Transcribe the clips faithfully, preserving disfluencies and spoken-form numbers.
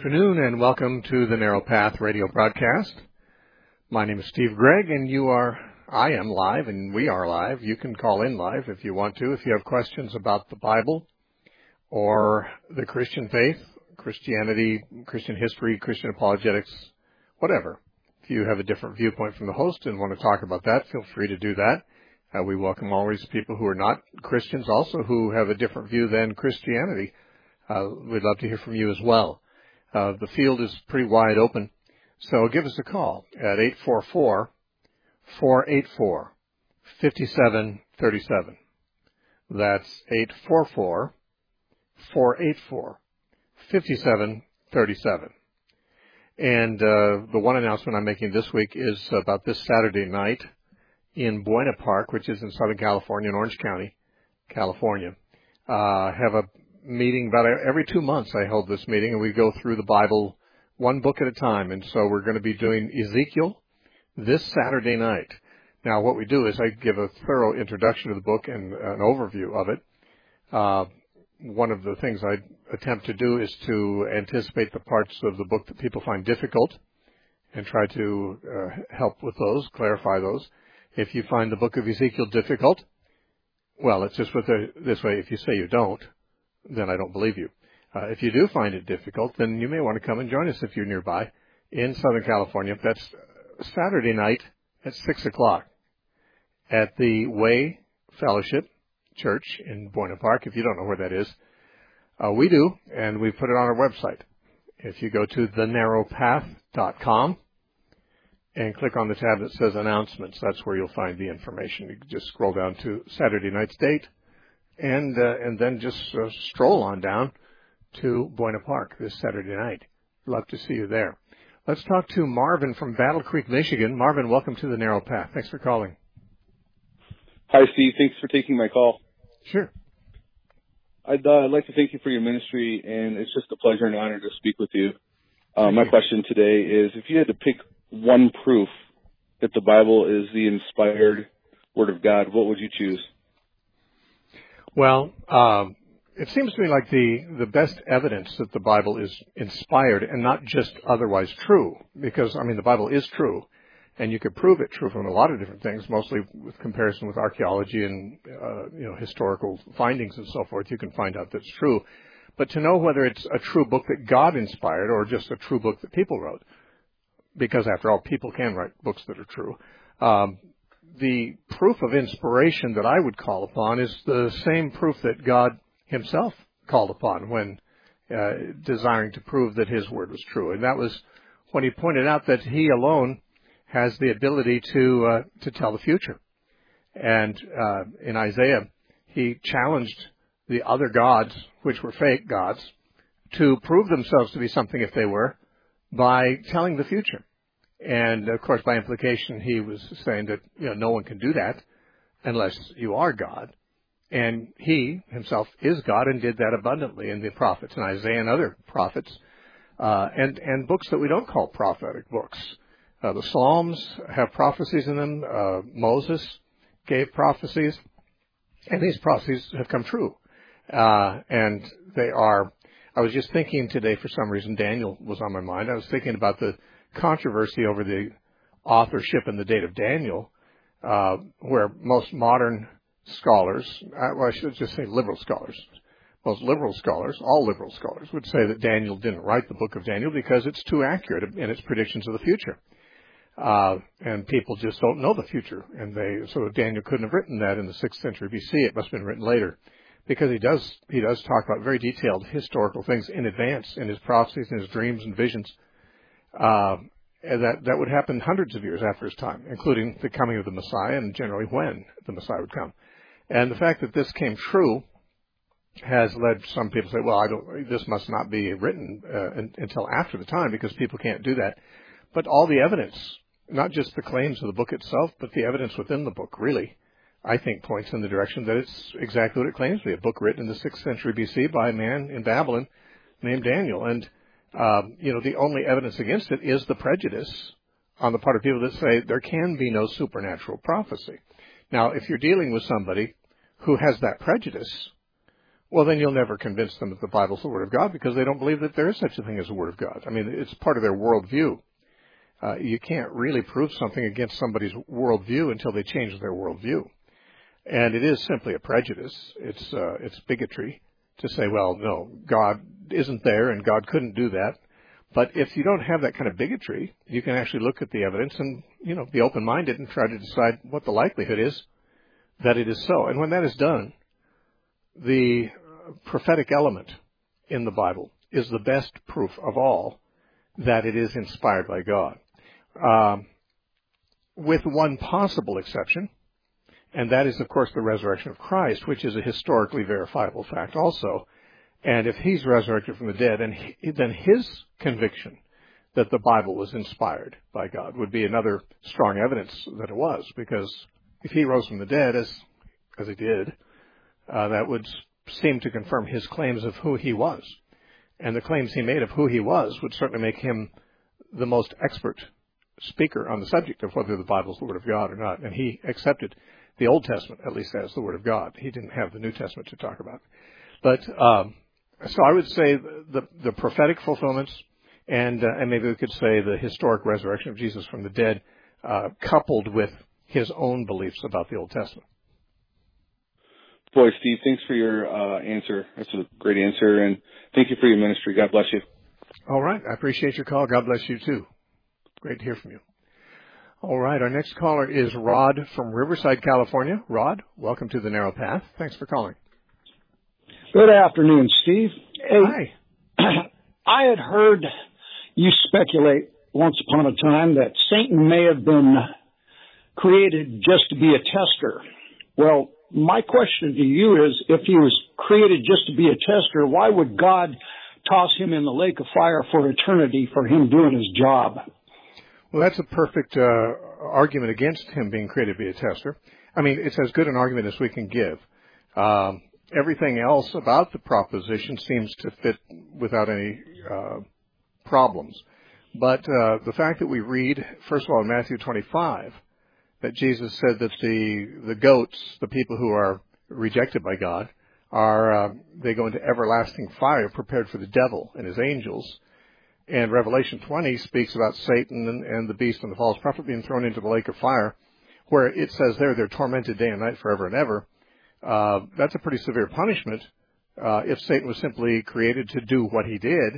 afternoon and welcome to the Narrow Path radio broadcast. My name is Steve Gregg and you are, I am live and we are live. You can call in live if you want to, if you have questions about the Bible or the Christian faith, Christianity, Christian history, Christian apologetics, whatever. If you have a different viewpoint from the host and want to talk about that, feel free to do that. Uh, we welcome always people who are not Christians also who have a different view than Christianity. Uh, we'd love to hear from you as well. Uh, the field is pretty wide open, so give us a call at eight four four, four eight four, five seven three seven. That's eight four four, four eight four, five seven three seven. And uh, the one announcement I'm making this week is about this Saturday night in Buena Park, which is in Southern California, in Orange County, California. Uh, have a meeting about every two months. I hold this meeting and we go through the Bible one book at a time. And so we're going to be doing Ezekiel this Saturday night. Now what we do is I give a thorough introduction to the book and an overview of it. Uh, one of the things I attempt to do is to anticipate the parts of the book that people find difficult and try to uh, help with those, clarify those. If you find the book of Ezekiel difficult, well, let's just put it this way. If you say you don't, then I don't believe you. Uh, if you do find it difficult, then you may want to come and join us if you're nearby in Southern California. That's Saturday night at six o'clock at the Way Fellowship Church in Buena Park. If you don't know where that is, uh, we do, and we put it on our website. If you go to the narrow path dot com and click on the tab that says Announcements, that's where you'll find the information. You can just scroll down to Saturday night's date, and uh, and then just uh, stroll on down to Buena Park this Saturday night. Love to see you there. Let's talk to Marvin from Battle Creek, Michigan. Marvin, welcome to the Narrow Path. Thanks for calling. Hi, Steve. Thanks for taking my call. Sure. I'd uh, like to thank you for your ministry, and it's just a pleasure and honor to speak with you. Uh, my you. question question today is, if you had to pick one proof that the Bible is the inspired Word of God, what would you choose? Well, um, it seems to me like the, the best evidence that the Bible is inspired and not just otherwise true, because, I mean, the Bible is true, and you could prove it true from a lot of different things, mostly with comparison with archaeology and, uh, you know, historical findings and so forth. You can find out that's true. But to know whether it's a true book that God inspired or just a true book that people wrote, because after all, people can write books that are true, um, the proof of inspiration that I would call upon is the same proof that God himself called upon when uh, desiring to prove that his word was true. And that was when he pointed out that he alone has the ability to uh, to tell the future. And uh, in Isaiah, he challenged the other gods, which were fake gods, to prove themselves to be something if they were, by telling the future. And, of course, by implication, he was saying that, you know, no one can do that unless you are God. And he himself is God and did that abundantly in the prophets, and Isaiah and other prophets, uh, and, and books that we don't call prophetic books. Uh, the Psalms have prophecies in them. Uh, Moses gave prophecies, and these prophecies have come true. Uh, and they are, I was just thinking today, for some reason, Daniel was on my mind. I was thinking about the controversy over the authorship and the date of Daniel, uh, where most modern scholars, well, I should just say liberal scholars, most liberal scholars, all liberal scholars, would say that Daniel didn't write the book of Daniel because it's too accurate in its predictions of the future. Uh, and people just don't know the future. And they, so Daniel couldn't have written that in the sixth century B C. It must have been written later. Because he does, he does talk about very detailed historical things in advance in his prophecies and his dreams and visions. Uh, and that, that would happen hundreds of years after his time, including the coming of the Messiah and generally when the Messiah would come. And the fact that this came true has led some people to say, well, I don't, this must not be written uh, in, until after the time because people can't do that. But all the evidence, not just the claims of the book itself, but the evidence within the book really, I think, points in the direction that it's exactly what it claims to be, a book written in the sixth century B C by a man in Babylon named Daniel. And, um, you know, the only evidence against it is the prejudice on the part of people that say there can be no supernatural prophecy. Now, if you're dealing with somebody who has that prejudice, well, then you'll never convince them that the Bible's the Word of God because they don't believe that there is such a thing as the Word of God. I mean, it's part of their worldview. Uh, you can't really prove something against somebody's worldview until they change their worldview. And it is simply a prejudice. It's uh, it's bigotry to say, well, no, God isn't there and God couldn't do that. But if you don't have that kind of bigotry, you can actually look at the evidence and, you know, be open-minded and try to decide what the likelihood is that it is so. And when that is done, the prophetic element in the Bible is the best proof of all that it is inspired by God. Um, with one possible exception, and that is, of course, the resurrection of Christ, which is a historically verifiable fact also. And if he's resurrected from the dead, and he, then his conviction that the Bible was inspired by God would be another strong evidence that it was, because if he rose from the dead, as as he did, uh, that would seem to confirm his claims of who he was. And the claims he made of who he was would certainly make him the most expert speaker on the subject of whether the Bible is the Word of God or not. And he accepted the Old Testament, at least, as the Word of God. He didn't have the New Testament to talk about. But um, so I would say the, the prophetic fulfillments, and, uh, and maybe we could say the historic resurrection of Jesus from the dead, uh, coupled with his own beliefs about the Old Testament. Boy, Steve, thanks for your uh, answer. That's a great answer, and thank you for your ministry. God bless you. All right. I appreciate your call. God bless you, too. Great to hear from you. All right. Our next caller is Rod from Riverside, California. Rod, welcome to The Narrow Path. Thanks for calling. Good afternoon, Steve. Hey, Hi. I had heard you speculate once upon a time that Satan may have been created just to be a tester. Well, my question to you is, if he was created just to be a tester, why would God toss him in the lake of fire for eternity for him doing his job? Well, that's a perfect uh, argument against him being created to be a tester. I mean, it's as good an argument as we can give. Um, everything else about the proposition seems to fit without any uh, problems. But uh, the fact that we read, first of all, in Matthew twenty-five, that Jesus said that the the goats, the people who are rejected by God, are uh, they go into everlasting fire prepared for the devil and his angels. And Revelation twenty speaks about Satan and, and the beast and the false prophet being thrown into the lake of fire, where it says there they're tormented day and night forever and ever. Uh, that's a pretty severe punishment uh, if Satan was simply created to do what he did,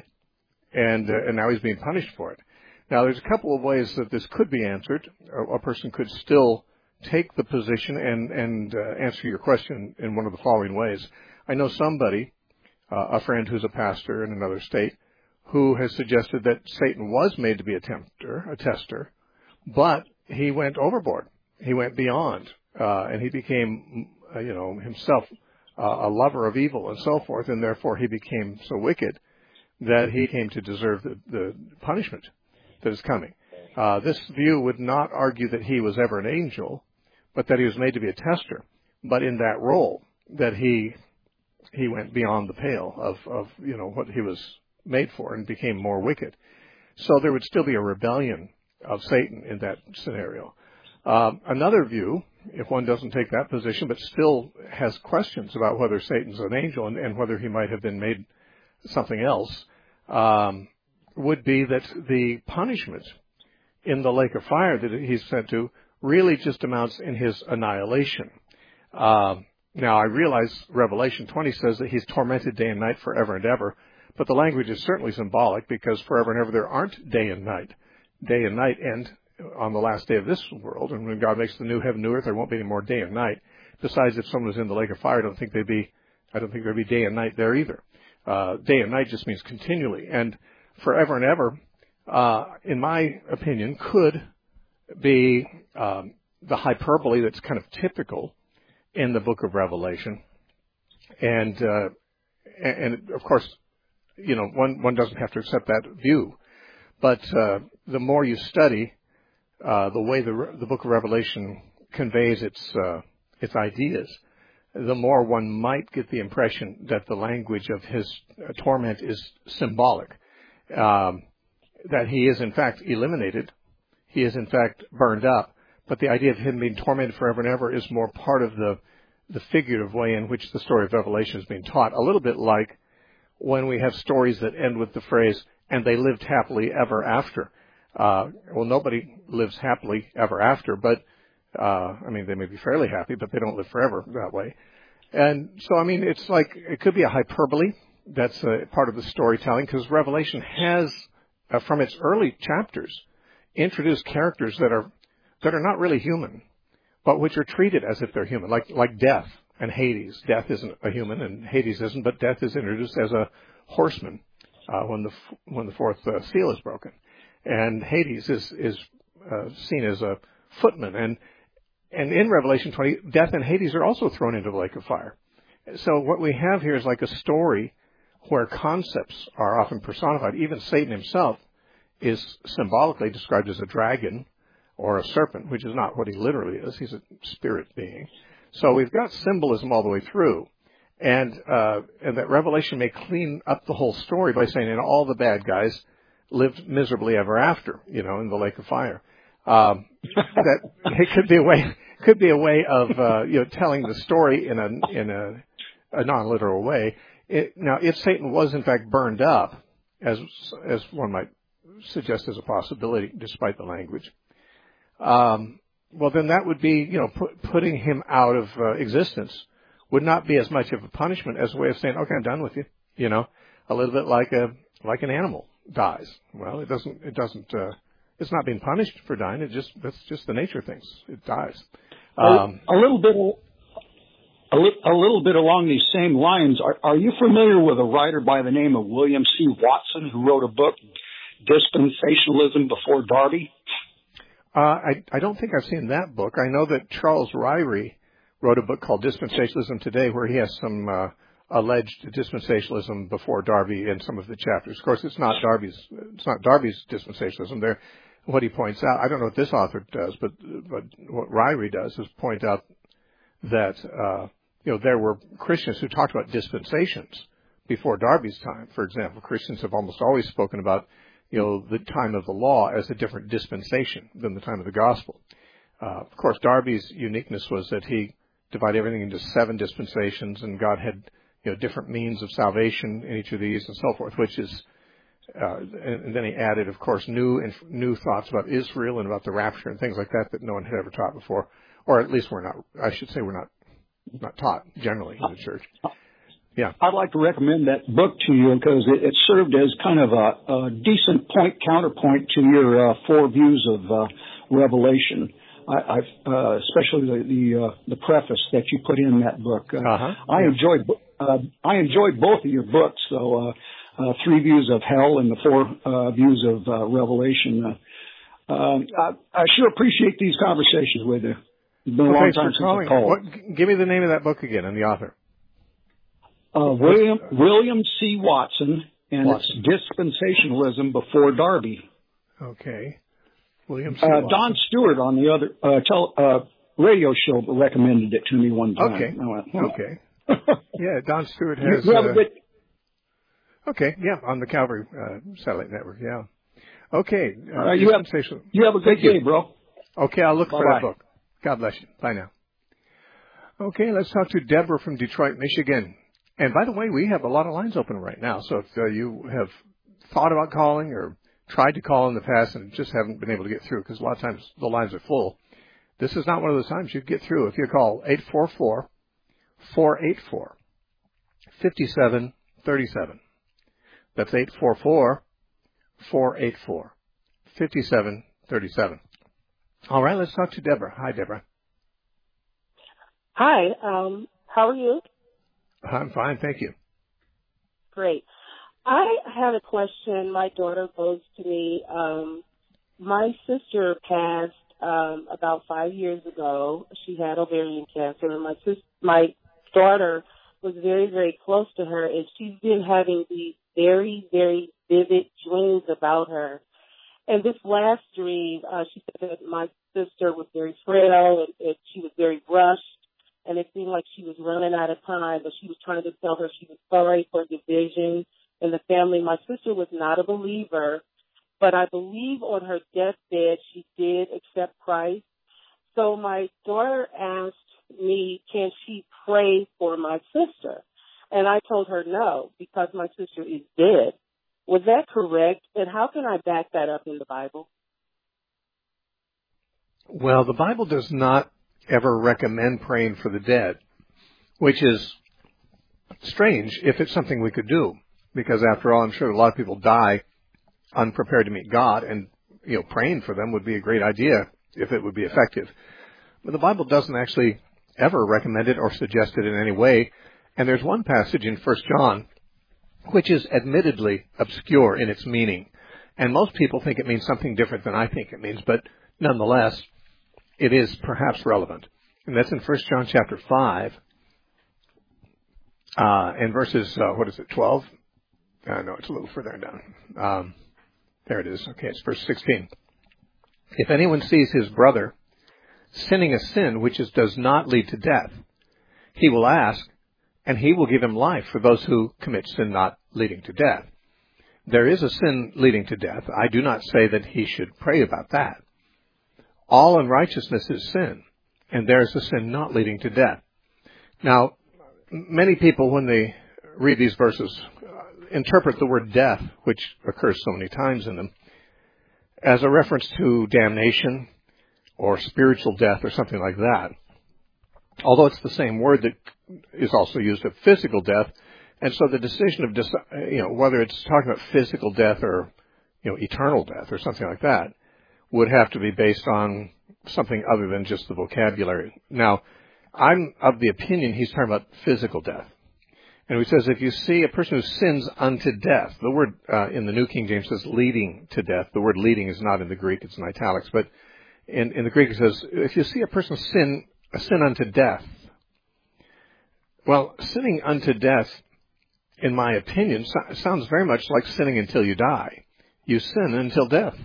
and uh, and now he's being punished for it. Now, there's a couple of ways that this could be answered. A, a person could still take the position and, and uh, answer your question in one of the following ways. I know somebody, uh, a friend who's a pastor in another state, who has suggested that Satan was made to be a tempter, a tester, but he went overboard. He went beyond, uh, and he became, uh, you know, himself uh, a lover of evil and so forth, and therefore he became so wicked that he came to deserve the, the punishment that is coming. Uh, this view would not argue that he was ever an angel, but that he was made to be a tester. But in that role, that he he went beyond the pale of, of you know what he was made for and became more wicked. So there would still be a rebellion of Satan in that scenario. Um, another view, if one doesn't take that position, but still has questions about whether Satan's an angel and, and whether he might have been made something else, um, would be that the punishment in the lake of fire that he's sent to really just amounts in his annihilation. Uh, now, I realize Revelation twenty says that he's tormented day and night forever and ever, but the language is certainly symbolic because forever and ever there aren't day and night. Day and night end on the last day of this world, and when God makes the new heaven, new earth, there won't be any more day and night. Besides, if someone was in the lake of fire, I don't think they'd be, I don't think there'd be day and night there either. Uh, day and night just means continually, and forever and ever, uh, in my opinion, could be um, the hyperbole that's kind of typical in the book of Revelation. And, uh, and of course, you know, one, one doesn't have to accept that view. But uh, the more you study uh, the way the, the book of Revelation conveys its, uh, its ideas, the more one might get the impression that the language of his uh, torment is symbolic. Um, that he is in fact eliminated, he is in fact burned up, but the idea of him being tormented forever and ever is more part of the the figurative way in which the story of Revelation is being taught, a little bit like when we have stories that end with the phrase, and they lived happily ever after. Uh, well, nobody lives happily ever after, but, uh, I mean, they may be fairly happy, but they don't live forever that way. And so, I mean, it's like, it could be a hyperbole. That's a part of the storytelling, because Revelation has, uh, from its early chapters, introduced characters that are, that are not really human, but which are treated as if they're human, like, like death and Hades. Death isn't a human and Hades isn't, but death is introduced as a horseman, uh, when the, when the fourth uh, seal is broken. And Hades is, is, uh, seen as a footman. And, and in Revelation twenty, death and Hades are also thrown into the lake of fire. So what we have here is like a story where concepts are often personified. Even Satan himself is symbolically described as a dragon or a serpent, which is not what he literally is. He's a spirit being. So we've got symbolism all the way through. And, uh, and that Revelation may clean up the whole story by saying, and all the bad guys lived miserably ever after, you know, in the lake of fire. Um, that it could be a way, could be a way of, uh, you know, telling the story in a, in a, a non-literal way. It, now, if Satan was in fact burned up, as, as one might suggest as a possibility, despite the language, um, well, then that would be, you know, put, putting him out of uh, existence would not be as much of a punishment as a way of saying, okay, I'm done with you. You know, a little bit like a, like an animal dies. Well, it doesn't, it doesn't, uh, it's not being punished for dying. It just, that's just the nature of things. It dies. Um, a, a little bit, a, li- a little bit along these same lines. Are, are you familiar with a writer by the name of William C. Watson, who wrote a book, Dispensationalism Before Darby? Uh, I, I don't think I've seen that book. I know that Charles Ryrie wrote a book called Dispensationalism Today, where he has some, uh, alleged dispensationalism before Darby in some of the chapters. Of course, it's not Darby's, it's not Darby's dispensationalism. There, what he points out, I don't know what this author does, but, but what Ryrie does is point out that, uh, you know, there were Christians who talked about dispensations before Darby's time. For example, Christians have almost always spoken about, you know, the time of the law as a different dispensation than the time of the gospel. Uh, of course, Darby's uniqueness was that he divided everything into seven dispensations, and God had, you know, different means of salvation in each of these and so forth, which is, uh, and, and then he added, of course, new and new thoughts about Israel and about the rapture and things like that that no one had ever taught before, or at least we're not, I should say we're not, not taught generally in the church. Yeah. I'd like to recommend that book to you because it, it served as kind of a, a decent point counterpoint to your uh, four views of uh, Revelation. I, I've, uh, especially the the, uh, the preface that you put in that book. Uh, uh-huh. I yeah. enjoyed uh, I enjoyed both of your books. So, uh, uh, three views of hell and the four uh, views of uh, Revelation. Uh, uh, I, I sure appreciate these conversations with you. It's been a well, long time since I called. What, give me the name of that book again and the author. Uh, William William C. Watson, and Watson. It's Dispensationalism Before Darby. Okay. William C. Uh, Watson. Don Stewart on the other uh, tel- uh, radio show recommended it to me one time. Okay. I went, oh. Okay. Yeah, Don Stewart has. You have a Uh, good, okay. Yeah, on the Calvary uh, Satellite Network. Yeah. Okay. Uh, uh, you, have, you have a good Thank day, you. bro. Okay, I'll look Bye-bye. for that book. God bless you. Bye now. Okay, let's talk to Deborah from Detroit, Michigan. And by the way, we have a lot of lines open right now. So if uh, you have thought about calling or tried to call in the past and just haven't been able to get through, because a lot of times the lines are full, this is not one of those times you get through. If you call eight four four, four eight four, five seven three seven. That's eight four four, four eight four, five seven three seven. All right, let's talk to Deborah. Hi, Deborah. Hi, um, how are you? I'm fine, thank you. Great. I had a question. My daughter goes to me. Um, my sister passed um, about five years ago. She had ovarian cancer, and my sis- my daughter was very, very close to her, and she's been having these very, very vivid dreams about her. And this last dream, uh, she said that my sister was very frail, and, and she was very rushed. And it seemed like she was running out of time, but she was trying to tell her she was sorry for division in the family. My sister was not a believer, but I believe on her deathbed she did accept Christ. So my daughter asked me, can she pray for my sister? And I told her no, because my sister is dead. Was that correct? And how can I back that up in the Bible? Well, the Bible does not ever recommend praying for the dead, which is strange if it's something we could do. Because after all, I'm sure a lot of people die unprepared to meet God, and you know, praying for them would be a great idea if it would be effective. But the Bible doesn't actually ever recommend it or suggest it in any way. And there's one passage in First John which is admittedly obscure in its meaning. And most people think it means something different than I think it means, but nonetheless, it is perhaps relevant. And that's in First John chapter five, uh, and verses, uh, what is it, twelve? Uh, no, it's a little further down. Um, there it is. Okay, it's verse sixteen. If anyone sees his brother sinning a sin which is, does not lead to death, he will ask, and he will give him life for those who commit sin not leading to death. There is a sin leading to death. I do not say that he should pray about that. All unrighteousness is sin, and there is a sin not leading to death. Now, many people, when they read these verses, interpret the word death, which occurs so many times in them, as a reference to damnation or spiritual death or something like that. Although it's the same word that is also used of physical death, and so the decision of, you know, whether it's talking about physical death or, you know, eternal death or something like that, would have to be based on something other than just the vocabulary. Now, I'm of the opinion he's talking about physical death. And he says, if you see a person who sins unto death, the word uh, in the New King James says leading to death. The word leading is not in the Greek, it's in italics. But in, in the Greek it says, if you see a person sin, a sin unto death. Well, sinning unto death, in my opinion, so, sounds very much like sinning until you die. You sin until death.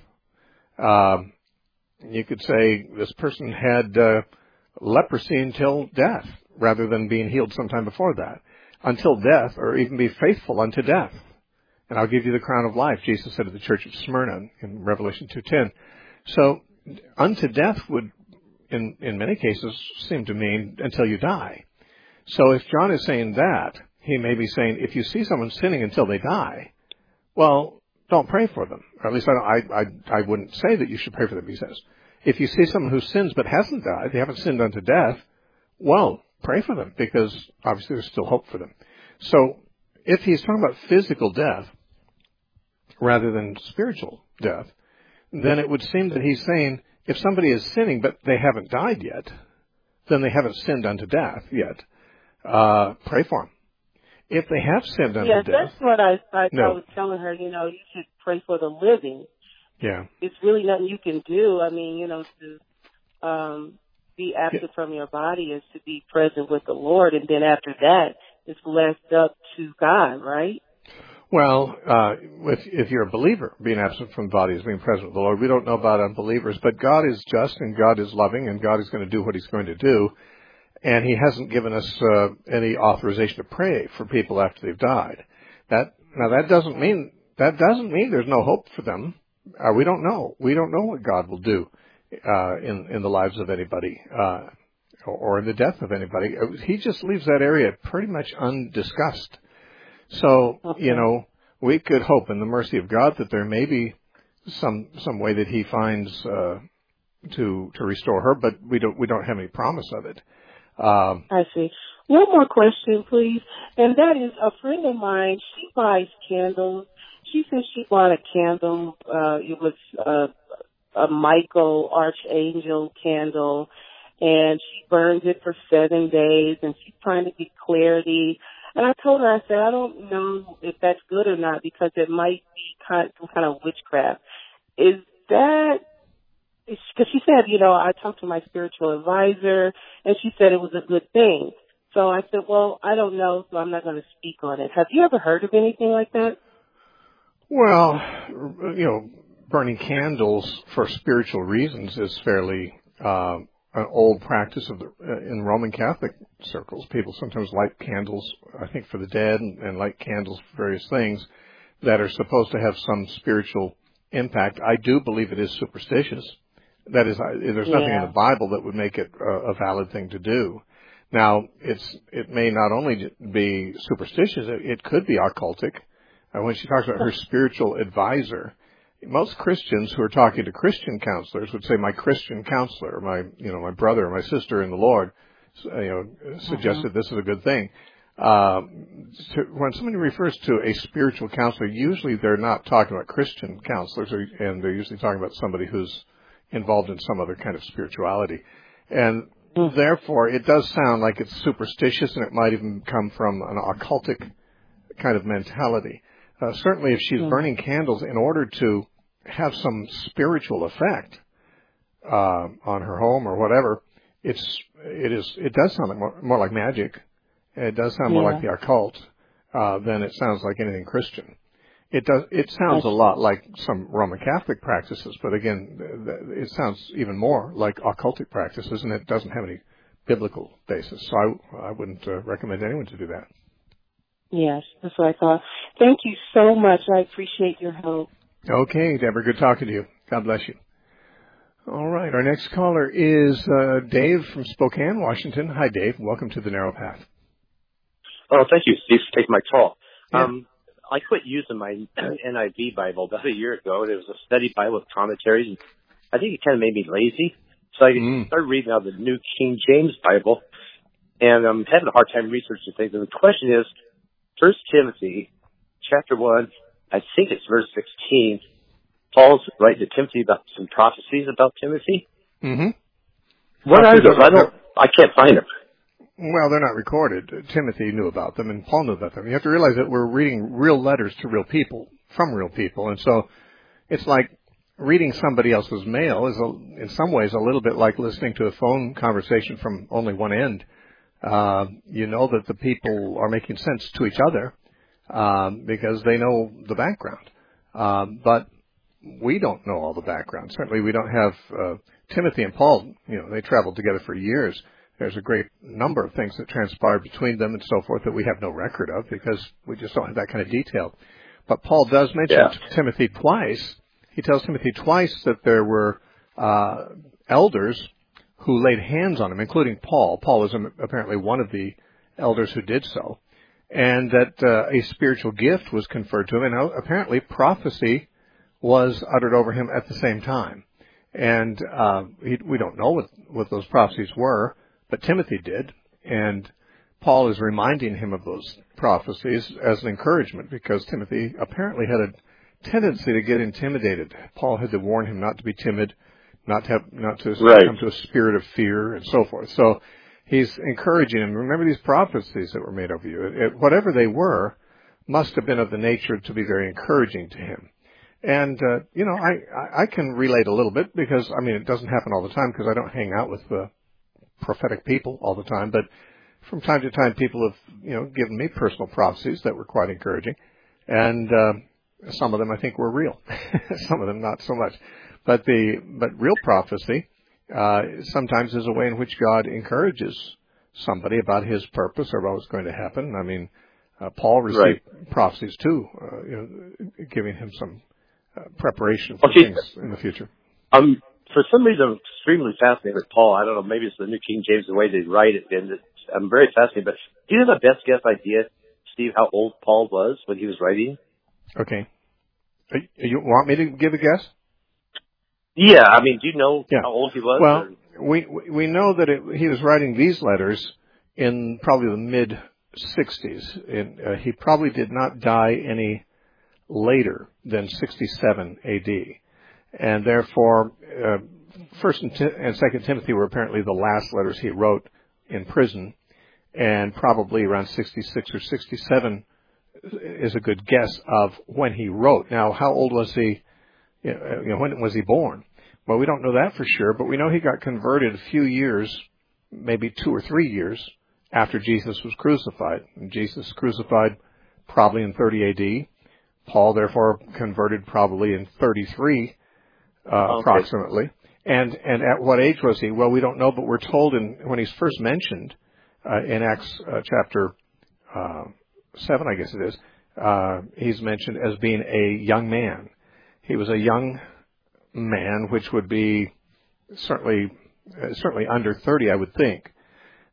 Um, you could say this person had uh, leprosy until death, rather than being healed sometime before that. Until death, or even be faithful unto death. And I'll give you the crown of life, Jesus said to the church of Smyrna in Revelation two ten. So, unto death would, in, in many cases, seem to mean until you die. So if John is saying that, he may be saying, if you see someone sinning until they die, well, don't pray for them. Or at least I, don't, I, I, I wouldn't say that you should pray for them, he says. If you see someone who sins but hasn't died, they haven't sinned unto death, well, pray for them, because obviously there's still hope for them. So if he's talking about physical death rather than spiritual death, then it would seem that he's saying if somebody is sinning but they haven't died yet, then they haven't sinned unto death yet. Uh, pray for them. If they have sinned unto yeah, death... Yeah, that's what I, I, no. I was telling her, you know, you should pray for the living. Yeah. It's really nothing you can do. I mean, you know, to... Um, be absent yeah. from your body is to be present with the Lord, and then after that, it's left up to God, right? Well, uh, if, if you're a believer, being absent from the body is being present with the Lord. We don't know about unbelievers, but God is just, and God is loving, and God is going to do what He's going to do, and He hasn't given us uh, any authorization to pray for people after they've died. That now that doesn't mean that doesn't mean there's no hope for them. Uh, we don't know. We don't know what God will do Uh, in, in the lives of anybody, uh, or, or in the death of anybody. He just leaves that area pretty much undiscussed. So, okay. you know, we could hope in the mercy of God that there may be some, some way that He finds, uh, to, to restore her, but we don't, we don't have any promise of it. Um, I see. One more question, please. And that is, a friend of mine, she buys candles. She said she bought a candle, uh, it was, uh, a Michael Archangel candle, and she burns it for seven days, and she's trying to get clarity. And I told her, I said, I don't know if that's good or not, because it might be kind, some kind of witchcraft. Is that, because she said, you know, I talked to my spiritual advisor, and she said it was a good thing. So I said, well, I don't know, so I'm not going to speak on it. Have you ever heard of anything like that? Well, you know, burning candles for spiritual reasons is fairly uh, an old practice of the, uh, in Roman Catholic circles. People sometimes light candles, I think, for the dead, and, and light candles for various things that are supposed to have some spiritual impact. I do believe it is superstitious. That is, I, there's nothing yeah. in the Bible that would make it uh, a valid thing to do. Now, it's it may not only be superstitious, it, it could be occultic. Uh, when she talks about her spiritual advisor, most Christians who are talking to Christian counselors would say, "My Christian counselor, my you know my brother, or my sister in the Lord, you know, suggested uh-huh. this is a good thing." Um, to, when somebody refers to a spiritual counselor, usually they're not talking about Christian counselors, or, and they're usually talking about somebody who's involved in some other kind of spirituality. And mm. therefore, it does sound like it's superstitious, and it might even come from an occultic kind of mentality. Uh, certainly, if she's mm. burning candles in order to have some spiritual effect uh, on her home or whatever, it's it is it does sound like more, more like magic. It does sound more yeah. like the occult uh, than it sounds like anything Christian. It does. It sounds a lot like some Roman Catholic practices, but again, it sounds even more like occultic practices, and it doesn't have any biblical basis. So I, I wouldn't uh, recommend anyone to do that. Yes, that's what I thought. Thank you so much. I appreciate your help. Okay, Deborah, good talking to you. God bless you. All right, our next caller is uh, Dave from Spokane, Washington. Hi, Dave. Welcome to the Narrow Path. Oh, thank you, Steve, for taking my call. Yeah. Um, I quit using my N I V Bible about a year ago. There was a study Bible with commentaries, and I think it kind of made me lazy. So I mm. started reading out the New King James Bible, and I'm having a hard time researching things. And the question is, First Timothy, chapter one, I think it's verse sixteen, Paul's writing to Timothy about some prophecies about Timothy. Mm-hmm. What are those? I don't, I can't find them. Well, they're not recorded. Timothy knew about them, and Paul knew about them. You have to realize that we're reading real letters to real people, from real people, and so it's like reading somebody else's mail is, a, in some ways, a little bit like listening to a phone conversation from only one end. Uh, you know that the people are making sense to each other um, because they know the background, um, but we don't know all the background. Certainly, we don't have uh, Timothy and Paul. You know, they traveled together for years. There's a great number of things that transpired between them and so forth that we have no record of because we just don't have that kind of detail. But Paul does mention yeah. to Timothy twice. He tells Timothy twice that there were uh, elders who laid hands on him, including Paul. Paul was apparently one of the elders who did so. And that uh, a spiritual gift was conferred to him, and apparently prophecy was uttered over him at the same time. And uh, he, we don't know what, what those prophecies were, but Timothy did, and Paul is reminding him of those prophecies as an encouragement because Timothy apparently had a tendency to get intimidated. Paul had to warn him not to be timid, not to have, not to right. come to a spirit of fear, and so forth. So he's encouraging him. Remember these prophecies that were made over you. It, it, whatever they were must have been of the nature to be very encouraging to him. And, uh, you know, I, I can relate a little bit because, I mean, it doesn't happen all the time because I don't hang out with the prophetic people all the time, but from time to time people have, you know, given me personal prophecies that were quite encouraging, and uh, some of them I think were real, some of them not so much. But the but real prophecy uh, sometimes is a way in which God encourages somebody about His purpose or about what's going to happen. I mean, uh, Paul received right. prophecies too, uh, you know, giving him some uh, preparation for okay. things in the future. Um. For some reason, I'm extremely fascinated with Paul. I don't know, maybe it's the New King James, the way they write it, and it's, I'm very fascinated. But do you have a best guess idea, Steve, how old Paul was when he was writing? Okay. You want me to give a guess? Yeah, I mean, do you know yeah. how old he was? Well, or? we we know that it, he was writing these letters in probably the mid-sixties. And, uh, he probably did not die any later than sixty-seven A D And therefore, uh, First and, T- and Second Timothy were apparently the last letters he wrote in prison, and probably around sixty-six or sixty-seven is a good guess of when he wrote. Now, how old was he? You know, you know, when was he born? Well, we don't know that for sure, but we know he got converted a few years, maybe two or three years after Jesus was crucified. And Jesus crucified probably in thirty A D Paul, therefore, converted probably in thirty-three. Uh, okay. approximately. And and at what age was he? Well, we don't know, but we're told in when he's first mentioned uh, in Acts uh, chapter uh, seven, I guess it is, uh, he's mentioned as being a young man. He was a young man, which would be certainly uh, certainly under thirty, I would think.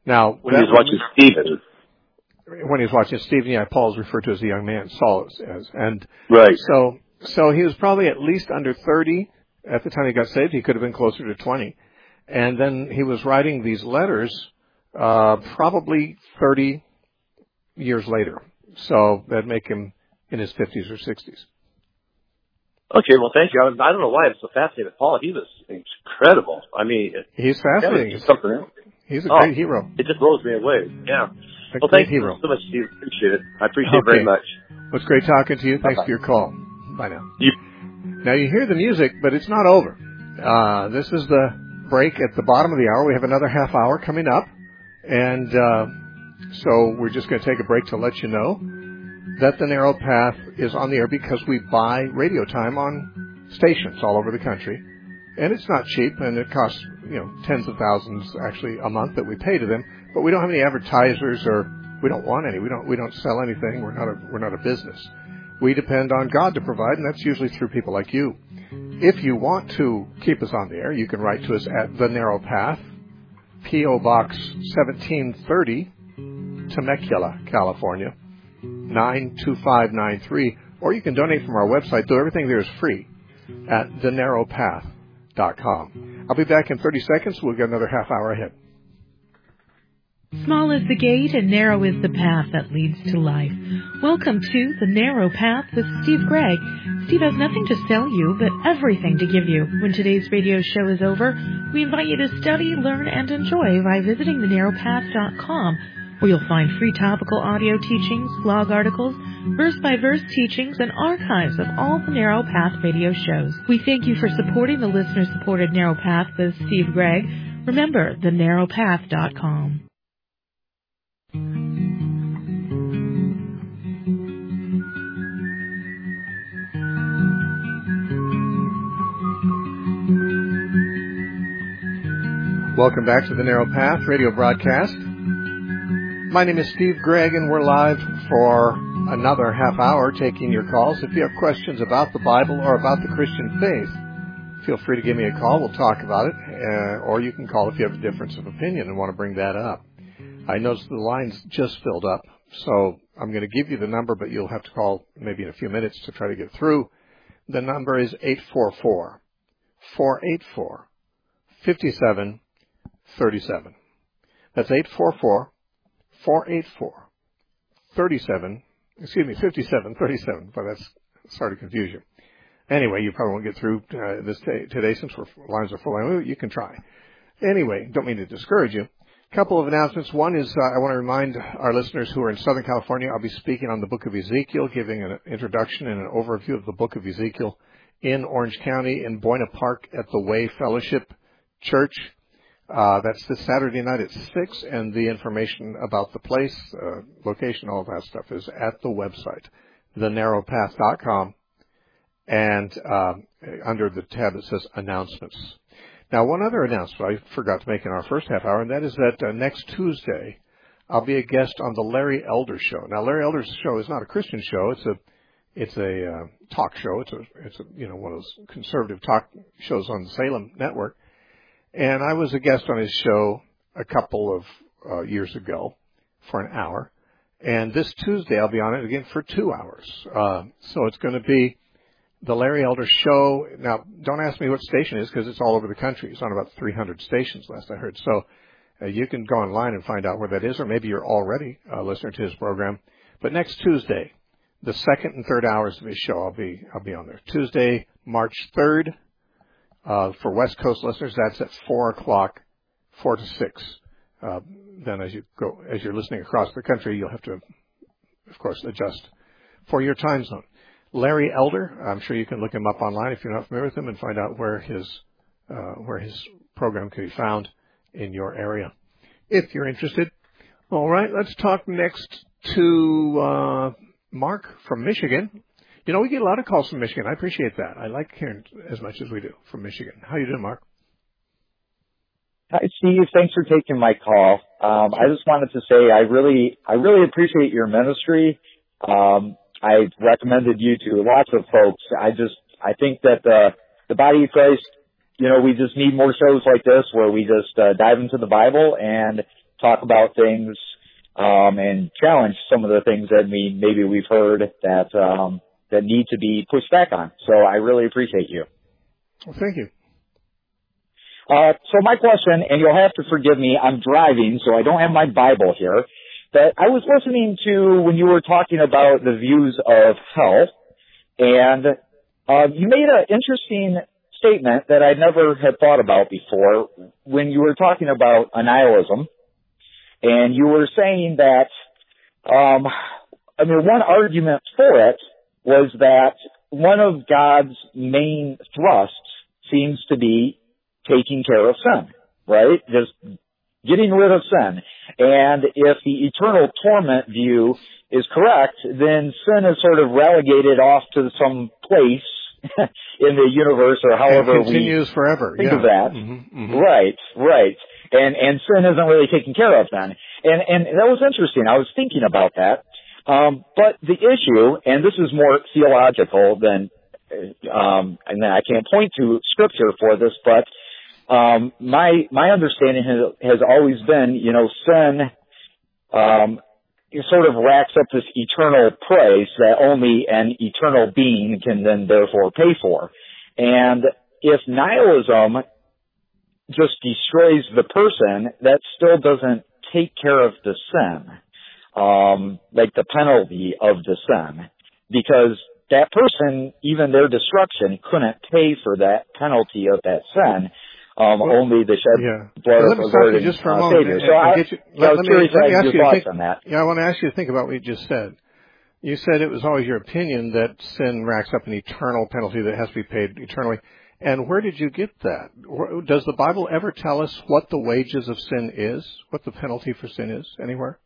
Now, when he was watching Stephen. When he was watching Stephen, yeah, Paul is referred to as a young man, Saul is, as, and right. So, so he was probably at least under thirty at the time he got saved. He could have been closer to twenty, and then he was writing these letters, uh, probably thirty years later. So that'd make him in his fifties or sixties. Okay, well, thank you. I, I don't know why I'm so fascinated with Paul. He was incredible. I mean, he's fascinating. He's something else. He's a oh, great hero. It just blows me away. Yeah. A well, thank hero. you so much, Steve. Appreciate it. I appreciate okay. it very much. Well, it's great talking to you. Thanks Bye-bye. for your call. Bye now. You. Now, you hear the music, but it's not over. Uh, this is the break at the bottom of the hour. We have another half hour coming up. And uh, so we're just going to take a break to let you know that The Narrow Path is on the air because we buy radio time on stations all over the country. And it's not cheap, and it costs, you know, tens of thousands actually a month that we pay to them. But we don't have any advertisers, or we don't want any. We don't we don't sell anything. We're not a we're not a business. We depend on God to provide, and that's usually through people like you. If you want to keep us on the air, you can write to us at The Narrow Path, P O Box seventeen thirty, Temecula, California, nine two five nine three, or you can donate from our website, though everything there is free, at the narrow path dot com. I'll be back in thirty seconds. We'll get another half hour ahead. Small is the gate and narrow is the path that leads to life. Welcome to The Narrow Path with Steve Gregg. Steve has nothing to sell you, but everything to give you. When today's radio show is over, we invite you to study, learn, and enjoy by visiting the narrow path dot com, where you'll find free topical audio teachings, blog articles, verse-by-verse teachings, and archives of all the Narrow Path radio shows. We thank you for supporting the listener-supported Narrow Path with Steve Gregg. Remember, the narrow path dot com. Welcome back to the Narrow Path radio broadcast. My name is Steve Gregg, and we're live for another half hour taking your calls. If you have questions about the Bible or about the Christian faith, feel free to give me a call. We'll talk about it. Uh, or you can call if you have a difference of opinion and want to bring that up. I noticed the lines just filled up, so I'm going to give you the number, but you'll have to call maybe in a few minutes to try to get through. The number is eight four four, four eight four, five seven three seven. That's eight four four, four eight four, three seven, excuse me, five seven three seven, but that's sorry to confuse you. Anyway, you probably won't get through uh, this t- today since our lines are full. You can try. Anyway, don't mean to discourage you. A couple of announcements. One is uh, I want to remind our listeners who are in Southern California, I'll be speaking on the book of Ezekiel, giving an introduction and an overview of the book of Ezekiel in Orange County in Buena Park at the Way Fellowship Church. Uh, that's this Saturday night at six, and the information about the place, uh, location, all of that stuff is at the website, the narrow path dot com, and uh, under the tab that says Announcements. Now, one other announcement I forgot to make in our first half hour, and that is that uh, next Tuesday, I'll be a guest on the Larry Elder Show. Now, Larry Elder's show is not a Christian show. It's a it's a uh, talk show. It's a it's a you know one of those conservative talk shows on the Salem Network. And I was a guest on his show a couple of uh, years ago for an hour. And this Tuesday I'll be on it again for two hours. Uh, so it's going to be the Larry Elder Show. Now, don't ask me what station it is because it's all over the country. It's on about three hundred stations, last I heard. So uh, you can go online and find out where that is, or maybe you're already a listener to his program. But next Tuesday, the second and third hours of his show, I'll be I'll be on there. Tuesday, March third. Uh, for West Coast listeners, that's at four o'clock, four to six. Uh, then as you go, as you're listening across the country, you'll have to, of course, adjust for your time zone. Larry Elder, I'm sure you can look him up online if you're not familiar with him and find out where his, uh, where his program can be found in your area. If you're interested. All right, let's talk next to, uh, Mark from Michigan. You know, we get a lot of calls from Michigan. I appreciate that. I like hearing as much as we do from Michigan. How you doing, Mark? Hi, Steve. Thanks for taking my call. Um, I just wanted to say I really, I really appreciate your ministry. Um, I recommended you to lots of folks. I just, I think that the the body of Christ, you know, we just need more shows like this where we just uh, dive into the Bible and talk about things um, and challenge some of the things that we maybe we've heard that um, that need to be pushed back on. So I really appreciate you. Well, thank you. Uh, so my question, and you'll have to forgive me, I'm driving, so I don't have my Bible here, but I was listening to when you were talking about the views of hell, and uh, you made an interesting statement that I never had thought about before when you were talking about annihilism, and you were saying that, um, I mean, one argument for it was that one of God's main thrusts seems to be taking care of sin, right? Just getting rid of sin. And if the eternal torment view is correct, then sin is sort of relegated off to some place in the universe or however it continues we forever. think yeah. of that. Mm-hmm, mm-hmm. Right, right. And and sin isn't really taken care of then. And and that was interesting. I was thinking about that. Um, but the issue, and this is more theological than, um, and then I can't point to scripture for this, but Um, my, my understanding has, has always been, you know, sin, um, sort of racks up this eternal price that only an eternal being can then therefore pay for. And if nihilism just destroys the person, that still doesn't take care of the sin, um, like the penalty of the sin, because that person, even their destruction, couldn't pay for that penalty of that sin. Um, well, only the shed yeah. blood well, of the Lord and just for a uh, moment. Savior. And, so and I, get you, I let, was let me, curious let me as ask your you to thoughts think, on that. Yeah, I want to ask you to think about what you just said. You said it was always your opinion that sin racks up an eternal penalty that has to be paid eternally. And where did you get that? Does the Bible ever tell us what the wages of sin is? What the penalty for sin is anywhere?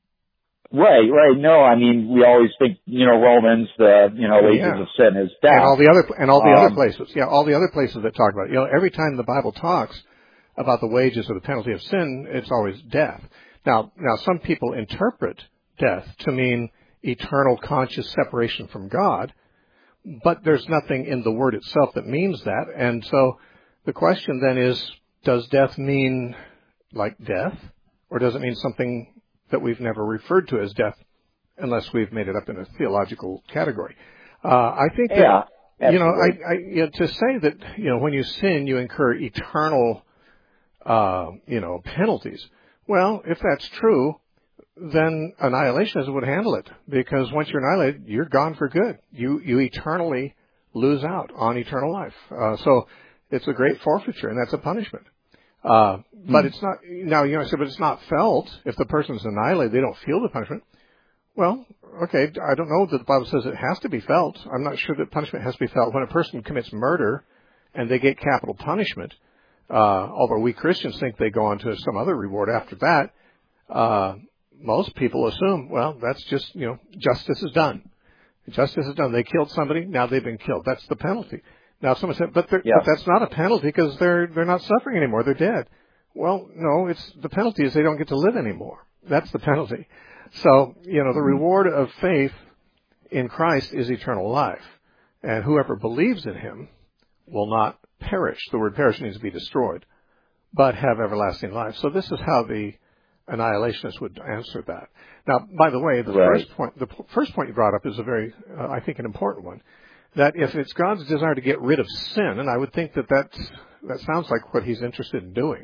Right, right. No, I mean, we always think, you know, Romans, the, you know, wages yeah. of sin is death. And all the other, and all the um, other places. Yeah, all the other places that talk about it. You know, every time the Bible talks about the wages or the penalty of sin, it's always death. Now, now some people interpret death to mean eternal conscious separation from God, but there's nothing in the word itself that means that. And so the question then is, does death mean like death, or does it mean something that we've never referred to as death unless we've made it up in a theological category? Uh, I think that, yeah, you know, I, I, you know, to say that, you know, when you sin, you incur eternal, uh, you know, penalties. Well, if that's true, then annihilationism would handle it, because once you're annihilated, you're gone for good. You, you eternally lose out on eternal life. Uh, so it's a great forfeiture, and that's a punishment. Uh, but hmm. it's not, now, you know, I said, but it's not felt. If the person's annihilated, they don't feel the punishment. Well, okay, I don't know that the Bible says it has to be felt. I'm not sure that punishment has to be felt. When a person commits murder and they get capital punishment, uh, although we Christians think they go on to some other reward after that, uh, most people assume, well, that's just, you know, justice is done. Justice is done. They killed somebody, now they've been killed. That's the penalty. Now, someone said, but, yeah. but that's not a penalty because they're they're not suffering anymore. They're dead. Well, no, it's the penalty is they don't get to live anymore. That's the penalty. So, you know, the reward of faith in Christ is eternal life, and whoever believes in Him will not perish. The word perish means to be destroyed, but have everlasting life. So this is how the annihilationists would answer that. Now, by the way, the right. first point the p- first point you brought up is a very, uh, I think, an important one. That if it's God's desire to get rid of sin, and I would think that that's, that sounds like what He's interested in doing.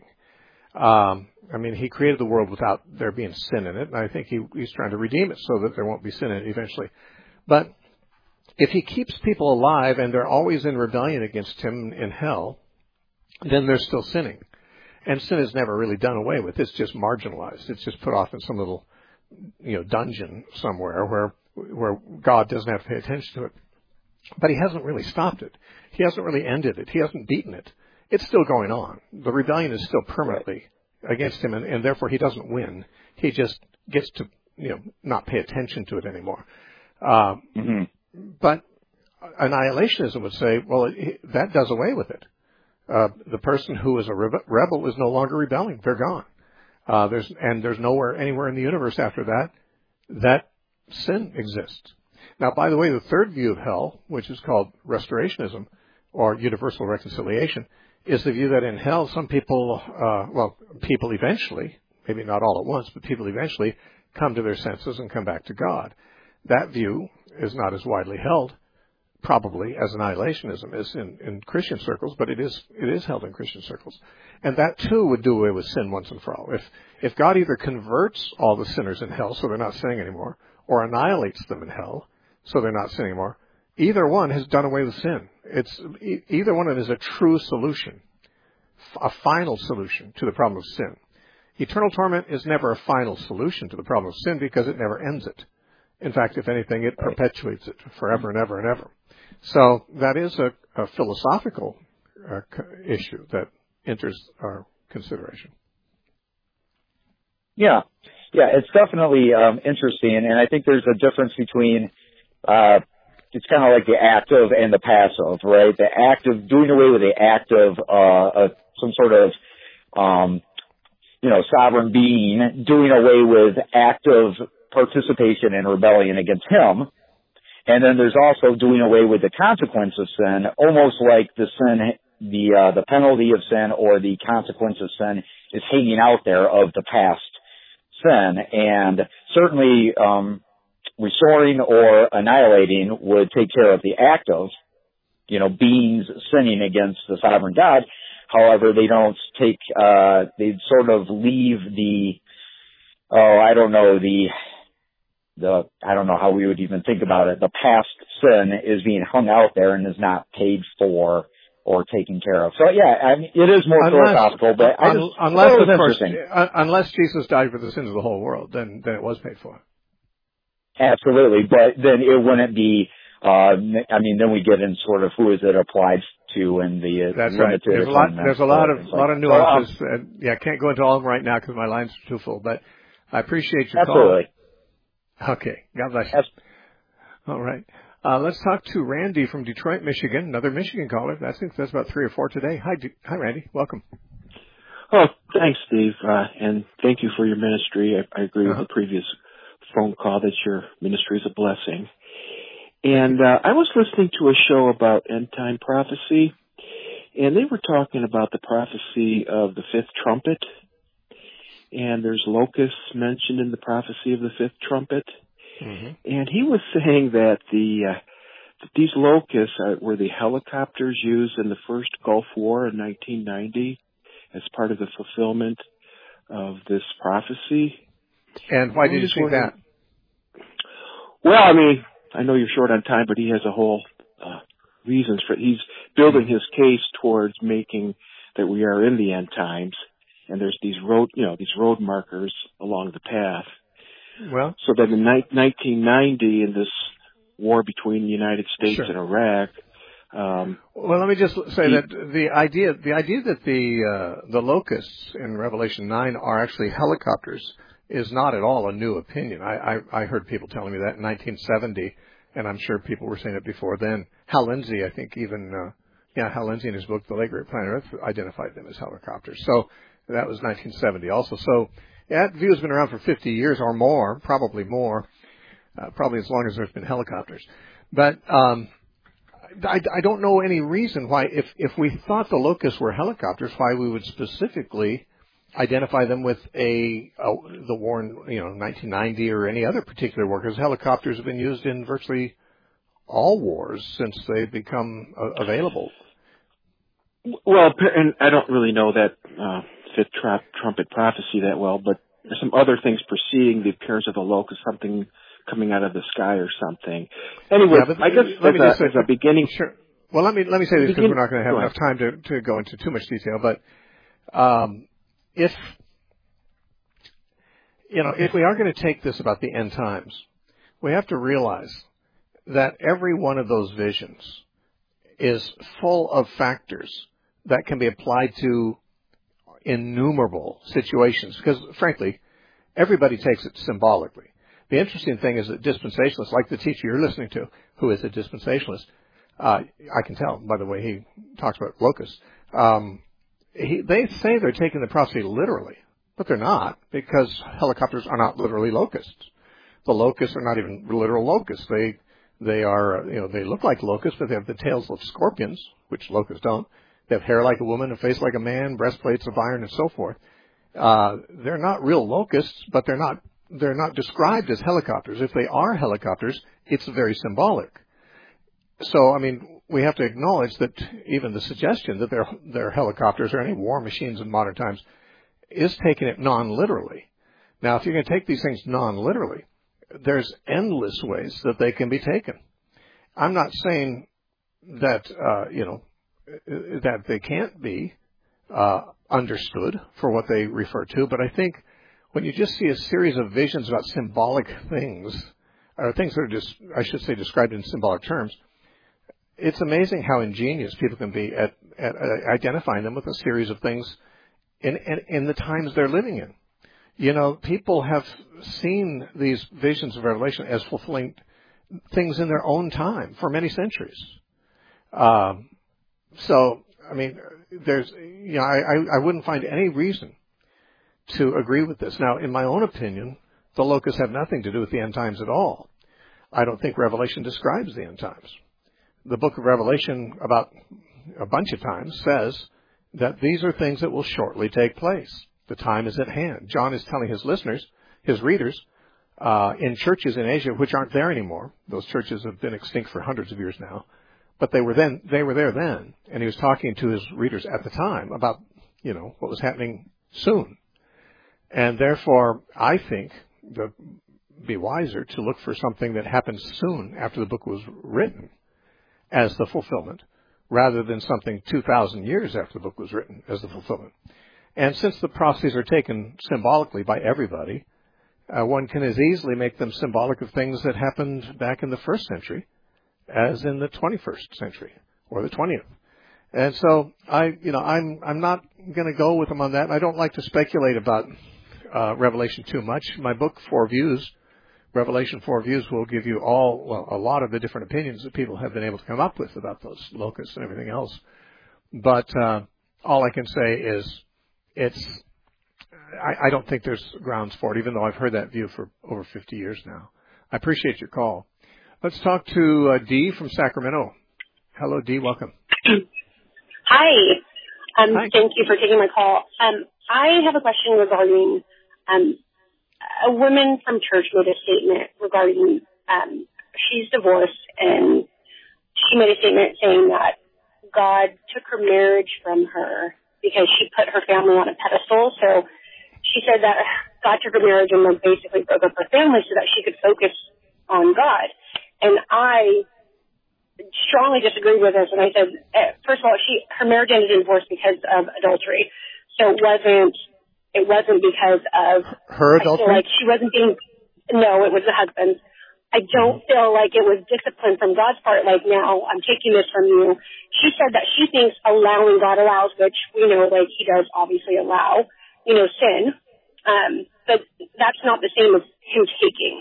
Um, I mean, He created the world without there being sin in it, and I think he, He's trying to redeem it so that there won't be sin in it eventually. But if He keeps people alive and they're always in rebellion against Him in hell, then they're still sinning. And sin is never really done away with. It's just marginalized. It's just put off in some little, you know, dungeon somewhere where where God doesn't have to pay attention to it. But He hasn't really stopped it. He hasn't really ended it. He hasn't beaten it. It's still going on. The rebellion is still permanently against Him, and, and therefore He doesn't win. He just gets to, you know, not pay attention to it anymore. Uh, mm-hmm. But annihilationism would say, well, it, that does away with it. Uh, the person who is a rebel is no longer rebelling. They're gone. Uh, there's, and there's nowhere, anywhere in the universe after that, that sin exists. Now, by the way, the third view of hell, which is called restorationism, or universal reconciliation, is the view that in hell some people, uh, well, people eventually, maybe not all at once, but people eventually come to their senses and come back to God. That view is not as widely held, probably, as annihilationism is in, in Christian circles, but it is it is held in Christian circles. And that, too, would do away with sin once and for all. If if God either converts all the sinners in hell so they're not sinning anymore, or annihilates them in hell so they're not sinning anymore, either one has done away with sin. It's e- either one of them is a true solution, a final solution to the problem of sin. Eternal torment is never a final solution to the problem of sin because it never ends it. In fact, if anything, it perpetuates it forever and ever and ever. So that is a, a philosophical uh, issue that enters our consideration. Yeah, yeah, it's definitely um, interesting, and I think there's a difference between uh, it's kind of like the active and the passive, right? The active, doing away with the active, uh, uh, some sort of, um, you know, sovereign being, doing away with active participation in rebellion against him. And then there's also doing away with the consequence of sin, almost like the sin, the uh, the penalty of sin or the consequence of sin is hanging out there of the past sin. And certainly um, restoring or annihilating would take care of the act of, you know, beings sinning against the sovereign God. However, they don't take, uh, they sort of leave the, oh, I don't know, the, the, I don't know how we would even think about it. The past sin is being hung out there and is not paid for or taken care of. So yeah, I mean, it is more unless, philosophical, but I just, unless, it was of course, interesting. Unless Jesus died for the sins of the whole world, then, then it was paid for. Absolutely, but then it wouldn't be, uh, I mean, then we get in sort of who is it applied to and the uh, That's limited right. There's a lot, there's a lot of, like lot of nuances. So, um, and, yeah, I can't go into all of them right now because my line's too full, but I appreciate your absolutely. call. Okay. God bless you. Yes. All right. Uh, let's talk to Randy from Detroit, Michigan, another Michigan caller. I think that's about three or four today. Hi, D- hi, Randy. Welcome. Oh, thanks, Steve, uh, and thank you for your ministry. I, I agree uh-huh. with the previous phone call that your ministry is a blessing. And uh, I was listening to a show about end-time prophecy, and they were talking about the prophecy of the fifth trumpet. And there's locusts mentioned in the prophecy of the fifth trumpet. Mm-hmm. And he was saying that the uh, that these locusts are, were the helicopters used in the first Gulf War in nineteen ninety as part of the fulfillment of this prophecy. And why did you think that? Well, I mean, I know you're short on time, but he has a whole uh, reasons for it. He's building his case towards making that we are in the end times. And there's these road, you know, these road markers along the path. Well, so that in ni- nineteen ninety, in this war between the United States sure. and Iraq. Um, well, let me just say he, that the idea, the idea that the uh, the locusts in Revelation nine are actually helicopters is not at all a new opinion. I, I, I heard people telling me that in nineteen seventy, and I'm sure people were saying it before then. Hal Lindsey, I think, even uh, yeah, Hal Lindsey in his book The Late Great Planet Earth identified them as helicopters. So. That was nineteen seventy also. So that view has been around for fifty years or more, probably more, uh, probably as long as there's been helicopters. But um, I, I don't know any reason why, if, if we thought the locusts were helicopters, why we would specifically identify them with a, a the war in you know nineteen ninety or any other particular war, because helicopters have been used in virtually all wars since they've become uh, available. Well, and I don't really know that. Uh, fifth tra- trumpet prophecy that well, but there's some other things preceding the appearance of the locust, something coming out of the sky or something. Anyway, yeah, I guess let as, me a, just say, as a beginning... Sure. Well, let me let me say this because we're not going to have go enough ahead. time to, to go into too much detail, but um, if, you know, if we are going to take this about the end times, we have to realize that every one of those visions is full of factors that can be applied to innumerable situations, because frankly, everybody takes it symbolically. The interesting thing is that dispensationalists, like the teacher you're listening to, who is a dispensationalist, uh, I can tell by the way he talks about locusts, um, he, they say they're taking the prophecy literally, but they're not, because helicopters are not literally locusts. The locusts are not even literal locusts. They they are, you know, they look like locusts, but they have the tails of scorpions, which locusts don't. They have hair like a woman, a face like a man, breastplates of iron, and so forth. Uh, they're not real locusts, but they're not they're not described as helicopters. If they are helicopters, it's very symbolic. So, I mean, we have to acknowledge that even the suggestion that they're, they're helicopters or any war machines in modern times is taking it non-literally. Now, if you're going to take these things non-literally, there's endless ways that they can be taken. I'm not saying that, uh, you know, that they can't be uh, understood for what they refer to, but I think when you just see a series of visions about symbolic things, or things that are just, I should say, described in symbolic terms, it's amazing how ingenious people can be at, at, at identifying them with a series of things in, in, in the times they're living in. You know, people have seen these visions of Revelation as fulfilling things in their own time for many centuries. Um, so, I mean, there's, you know, I, I, I wouldn't find any reason to agree with this. Now, in my own opinion, the locusts have nothing to do with the end times at all. I don't think Revelation describes the end times. The book of Revelation, about a bunch of times, says that these are things that will shortly take place. The time is at hand. John is telling his listeners, his readers, uh, in churches in Asia which aren't there anymore. Those churches have been extinct for hundreds of years now, but they were then they were there then, and he was talking to his readers at the time about, you know, what was happening soon. And therefore, I think that it'd be wiser to look for something that happens soon after the book was written as the fulfillment, rather than something two thousand years after the book was written as the fulfillment. And since the prophecies are taken symbolically by everybody, uh, one can as easily make them symbolic of things that happened back in the first century as in the twenty-first century or the twentieth. And so I, you know, I'm I'm not going to go with them on that. I don't like to speculate about uh, Revelation too much. My book, Four Views, Revelation Four Views, will give you all, well, a lot of the different opinions that people have been able to come up with about those locusts and everything else. But uh, all I can say is it's, I, I don't think there's grounds for it, even though I've heard that view for over fifty years now. I appreciate your call. Let's talk to uh, Dee from Sacramento. Hello, Dee. Welcome. Hi. Um, Hi. Thank you for taking my call. Um, I have a question regarding um, a woman from church made a statement regarding um, she's divorced, and she made a statement saying that God took her marriage from her because she put her family on a pedestal. So she said that God took her marriage and then basically broke up her family so that she could focus on God. And I strongly disagreed with this, and I said, first of all, she her marriage ended in divorce because of adultery. So it wasn't it wasn't because of her adultery. I feel like she wasn't being. No, it was the husband. I don't mm-hmm. feel like it was discipline from God's part. Like, now I'm taking this from you. She said that she thinks allowing God allows, which we know, like, He does obviously allow, you know, sin. Um, but that's not the same as Him taking.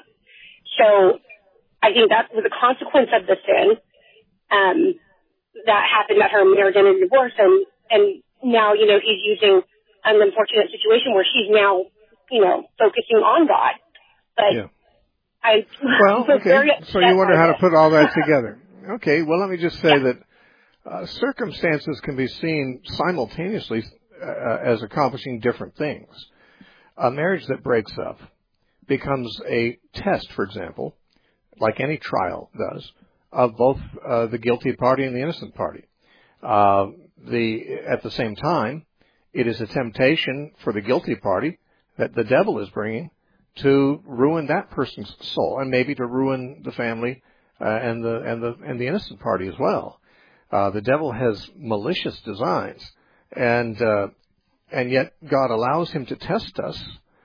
So I think that was a consequence of the sin um, that happened at her marriage and divorce, and and now, you know, He's using an unfortunate situation where she's now, you know, focusing on God. But yeah. I well, was okay. very So you wonder how it. to put all that together. Okay. Well, let me just say yeah. that uh, circumstances can be seen simultaneously uh, as accomplishing different things. A marriage that breaks up becomes a test, for example, like any trial does, of both uh, the guilty party and the innocent party. Uh, the at the same time, it is a temptation for the guilty party that the devil is bringing to ruin that person's soul, and maybe to ruin the family uh, and the and the and the innocent party as well. Uh, the devil has malicious designs, and uh, and yet God allows him to test us,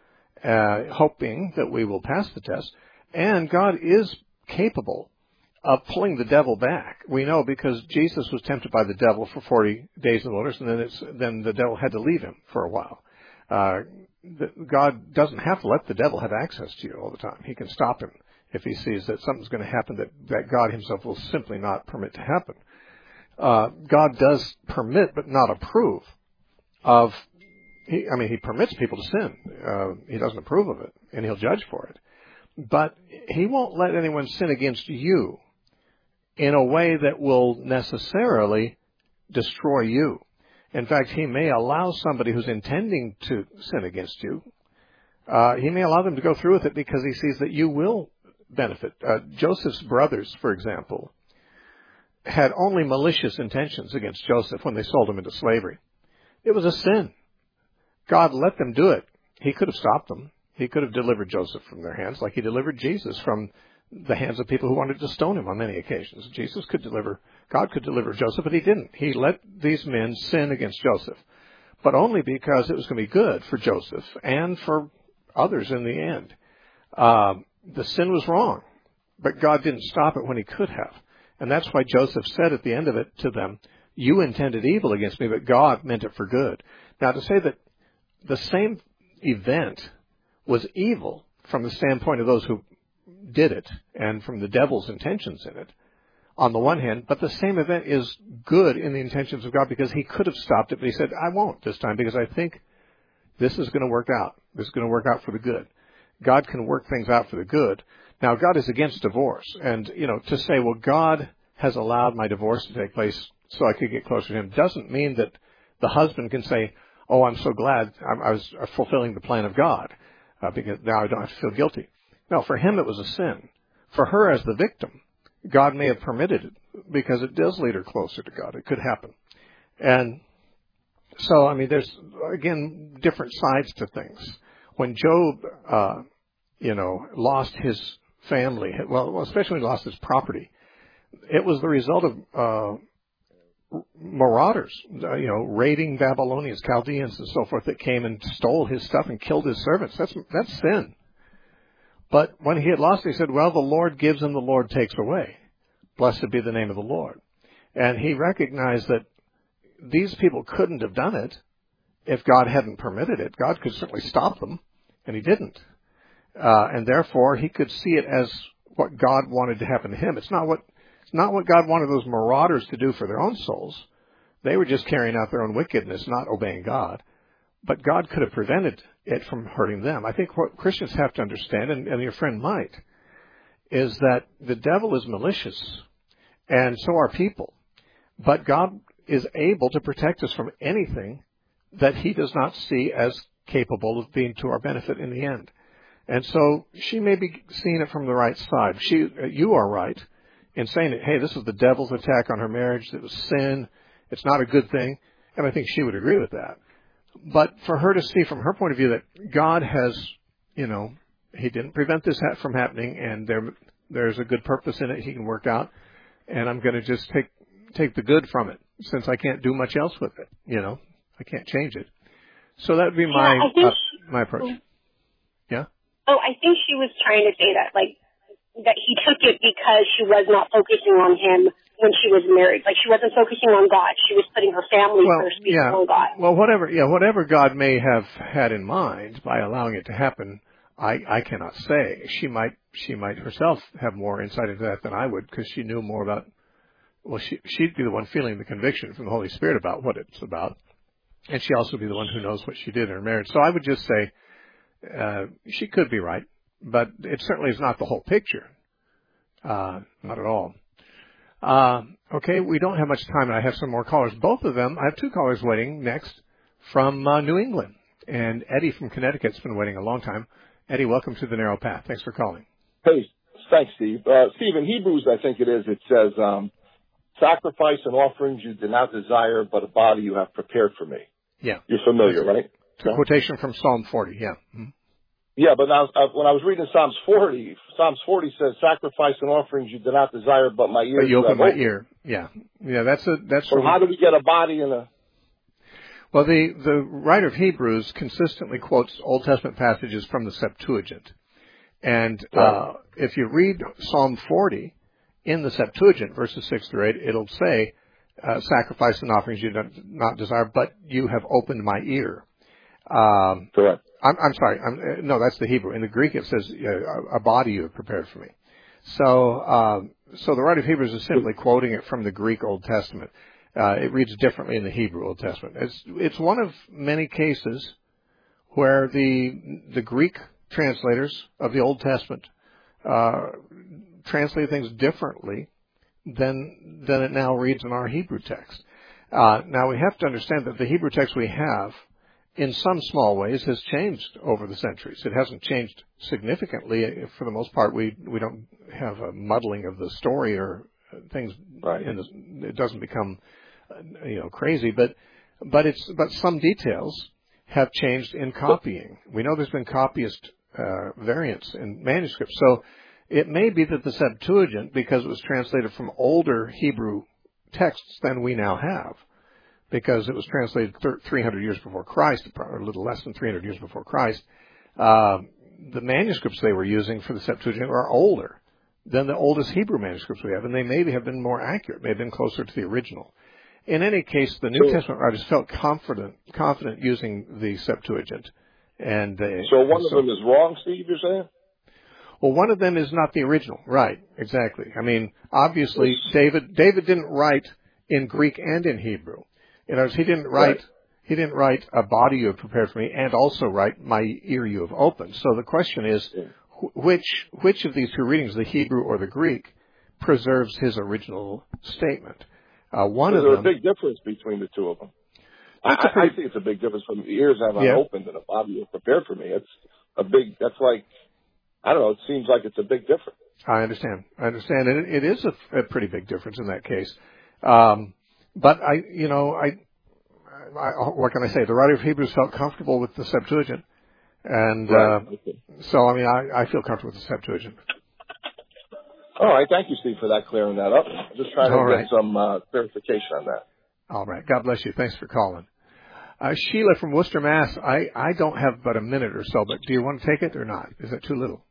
uh, hoping that we will pass the test. And God is capable of pulling the devil back. We know because Jesus was tempted by the devil for forty days in the wilderness, and then it's, then the devil had to leave him for a while. Uh, the, God doesn't have to let the devil have access to you all the time. He can stop him if he sees that something's going to happen that, that God himself will simply not permit to happen. Uh, God does permit but not approve of, he, I mean, he permits people to sin. Uh, he doesn't approve of it, and he'll judge for it. But he won't let anyone sin against you in a way that will necessarily destroy you. In fact, he may allow somebody who's intending to sin against you, uh, he may allow them to go through with it because he sees that you will benefit. Uh, Joseph's brothers, for example, had only malicious intentions against Joseph when they sold him into slavery. It was a sin. God let them do it. He could have stopped them. He could have delivered Joseph from their hands like he delivered Jesus from the hands of people who wanted to stone him on many occasions. Jesus could deliver, God could deliver Joseph, but he didn't. He let these men sin against Joseph, but only because it was going to be good for Joseph and for others in the end. Um, the sin was wrong, but God didn't stop it when he could have. And that's why Joseph said at the end of it to them, you intended evil against me, but God meant it for good. Now, to say that the same event was evil from the standpoint of those who did it and from the devil's intentions in it, on the one hand, but the same event is good in the intentions of God because he could have stopped it, but he said, I won't this time because I think this is going to work out. This is going to work out for the good. God can work things out for the good. Now, God is against divorce. And, you know, to say, well, God has allowed my divorce to take place so I could get closer to him doesn't mean that the husband can say, oh, I'm so glad I was fulfilling the plan of God uh, because now I don't have to feel guilty. No, for him it was a sin. For her as the victim, God may have permitted it because it does lead her closer to God. It could happen. And so, I mean, there's, again, different sides to things. When Job, uh, you know, lost his family, well, especially when he lost his property, it was the result of uh, marauders, uh, you know, raiding Babylonians, Chaldeans, and so forth that came and stole his stuff and killed his servants. That's that's sin. But when he had lost it, he said, well, the Lord gives and the Lord takes away. Blessed be the name of the Lord. And he recognized that these people couldn't have done it if God hadn't permitted it. God could certainly stop them, and he didn't. Uh, and therefore, he could see it as what God wanted to happen to him. It's not what it's not what God wanted those marauders to do for their own souls. They were just carrying out their own wickedness, not obeying God. But God could have prevented it from hurting them. I think what Christians have to understand, and, and your friend might, is that the devil is malicious, and so are people. But God is able to protect us from anything that he does not see as capable of being to our benefit in the end. And so she may be seeing it from the right side. She, you are right in saying that, hey, this is the devil's attack on her marriage. It was sin. It's not a good thing. And I think she would agree with that. But for her to see from her point of view that God has, you know, he didn't prevent this from happening, and there, there's a good purpose in it he can work out, and I'm going to just take take the good from it since I can't do much else with it. You know, I can't change it. So that would be my yeah, uh, my approach. Yeah. Oh, I think she was trying to say that, like, that he took it because she was not focusing on him when she was married. Like, she wasn't focusing on God. She was putting her family well, first before yeah. God. Well, whatever, yeah, whatever God may have had in mind by allowing it to happen, I, I cannot say. She might, she might herself have more insight into that than I would, because she knew more about, well, she, she'd be the one feeling the conviction from the Holy Spirit about what it's about. And she also be the one who knows what she did in her marriage. So I would just say, uh, she could be right, but it certainly is not the whole picture. Uh, not at all. Uh, okay, we don't have much time, and I have some more callers. Both of them, I have two callers waiting next from uh, New England. And Eddie from Connecticut's been waiting a long time. Eddie, welcome to the Narrow Path. Thanks for calling. Hey, thanks, Steve. Uh, Steve, in Hebrews, I think it is, it says, um, sacrifice and offerings you did not desire, but a body you have prepared for me. Yeah. You're familiar, right? It's a quotation from Psalm forty, yeah. Mm-hmm. Yeah, but now, uh, when I was reading Psalms forty, Psalms forty says, sacrifice and offerings you did not desire, but my ears. But you opened my ear. Yeah. Yeah, that's a, that's. So how do we get a body in a? Well, the, the writer of Hebrews consistently quotes Old Testament passages from the Septuagint. And, uh, if you read Psalm forty in the Septuagint, verses six through eight, it'll say, uh, sacrifice and offerings you did not desire, but you have opened my ear. Um, Correct. I'm, I'm sorry. I'm, no, that's the Hebrew. In the Greek, it says uh, a body you have prepared for me. So, um, so the writer of Hebrews is simply quoting it from the Greek Old Testament. Uh, it reads differently in the Hebrew Old Testament. It's it's one of many cases where the the Greek translators of the Old Testament uh, translate things differently than than it now reads in our Hebrew text. Uh, now, we have to understand that the Hebrew text we have, in some small ways, has changed over the centuries. It hasn't changed significantly. For the most part, we we don't have a muddling of the story or things. Right. In the, it doesn't become, you know, crazy. But but it's but some details have changed in copying. We know there's been copyist uh, variants in manuscripts. So it may be that the Septuagint, because it was translated from older Hebrew texts than we now have, because it was translated three hundred years before Christ, or a little less than three hundred years before Christ, uh, the manuscripts they were using for the Septuagint are older than the oldest Hebrew manuscripts we have, and they maybe have been more accurate, may have been closer to the original. In any case, the New so, Testament writers felt confident confident using the Septuagint. And they, So one and of so, them is wrong, Steve, you're saying? Well, one of them is not the original. Right, exactly. I mean, obviously, David David didn't write in Greek and in Hebrew. In other words, he didn't write right. he didn't write a body you have prepared for me, and also write my ear you have opened. So the question is, yeah. wh- which which of these two readings, the Hebrew or the Greek, preserves his original statement? Uh, one Is of there them. a big difference between the two of them? I, I, I think it's a big difference from the ears have yeah. opened and a body you have prepared for me. It's a big. That's like, I don't know. It seems like it's a big difference. I understand. I understand, and it, it is a, a pretty big difference in that case. Um, but I, you know, I, I, what can I say? The writer of Hebrews felt comfortable with the Septuagint, and right. uh, okay. so I mean, I, I feel comfortable with the Septuagint. All right, thank you, Steve, for that clearing that up. Just trying to All get right. some uh, clarification on that. All right. God bless you. Thanks for calling. Uh, Sheila from Worcester, Mass. I, I don't have but a minute or so, but do you want to take it or not? Is it too little?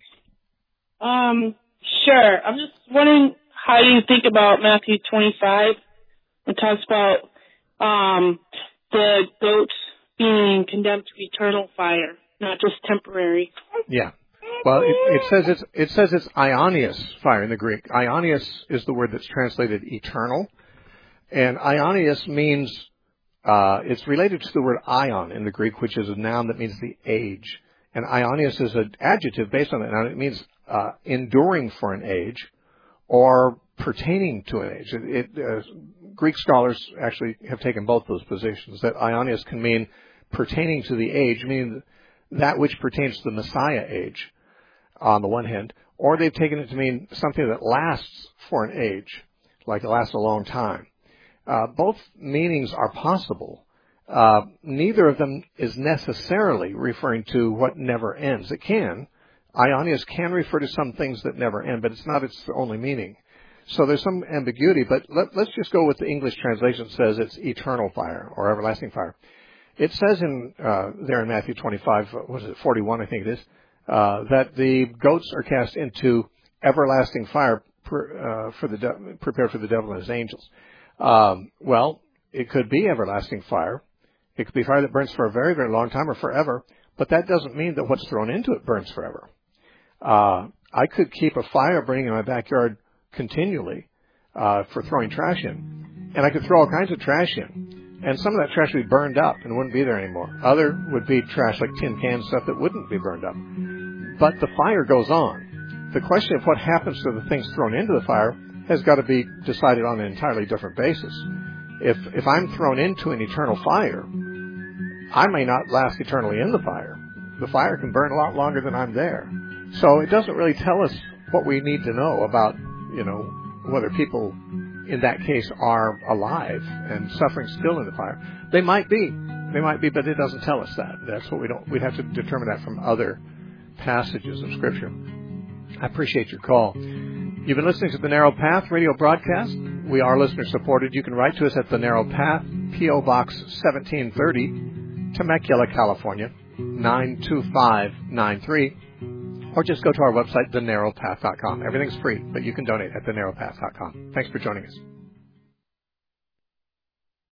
Um, sure. I'm just wondering how you think about Matthew twenty-five. It talks about um, the goats being condemned to eternal fire, not just temporary. Yeah. Well, it, it says it's it says it's Ionios fire in the Greek. Ionios is the word that's translated eternal, and Ionios means uh, it's related to the word ion in the Greek, which is a noun that means the age. And Ionios is an adjective based on that noun. It means uh, enduring for an age or pertaining to an age. It, it, uh, Greek scholars actually have taken both those positions. That Ionios can mean pertaining to the age, meaning that which pertains to the Messiah age, on the one hand, or they've taken it to mean something that lasts for an age, like it lasts a long time. Uh, both meanings are possible. Uh, neither of them is necessarily referring to what never ends. It can. Ionios can refer to some things that never end, but it's not its only meaning. So there's some ambiguity, but let, let's just go with the English translation that says it's eternal fire or everlasting fire. It says in uh, there in Matthew twenty-five, what is it, forty-one, I think it is, Uh, that the goats are cast into everlasting fire per, uh, for the de- prepared for the devil and his angels. Um, well, it could be everlasting fire. It could be fire that burns for a very, very long time or forever, but that doesn't mean that what's thrown into it burns forever. Uh, I could keep a fire burning in my backyard continually uh, for throwing trash in, and I could throw all kinds of trash in, and some of that trash would be burned up and wouldn't be there anymore. Other would be trash like tin cans, stuff that wouldn't be burned up. But the fire goes on. The question of what happens to the things thrown into the fire has got to be decided on an entirely different basis. If if I'm thrown into an eternal fire, I may not last eternally in the fire. The fire can burn a lot longer than I'm there. So it doesn't really tell us what we need to know about, you know, whether people in that case are alive and suffering still in the fire. They might be. They might be, but it doesn't tell us that. That's what we don't, we'd have to determine that from other passages of Scripture. I appreciate your call. You've been listening to The Narrow Path radio broadcast. We are listener supported. You can write to us at The Narrow Path, P O Box seventeen thirty, Temecula, California, nine two five nine three. Or just go to our website, the narrow path dot com. Everything's free, but you can donate at the narrow path dot com. Thanks for joining us.